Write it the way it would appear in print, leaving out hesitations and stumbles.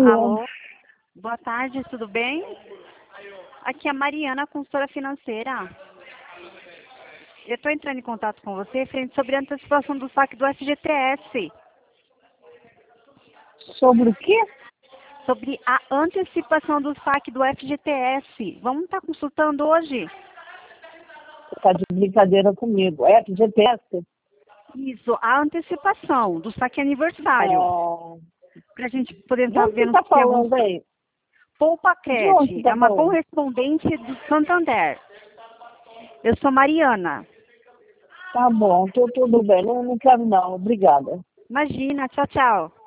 Alô. Alô, boa tarde, tudo bem? Aqui é a Mariana, consultora financeira. Eu estou entrando em contato com você frente sobre a antecipação do saque do FGTS. Sobre o quê? Sobre a antecipação do saque do FGTS. Vamos estar consultando hoje? Tá de brincadeira comigo. É FGTS? Isso, a antecipação do saque aniversário. Para a gente poder De estar onde você vendo está se tem algum... falando aí? Poupa De onde você Cred, está é uma falando? correspondente do Santander. Eu sou Mariana. Tá bom, tô tudo bem. Não quero não. Obrigada. Imagina, tchau, tchau.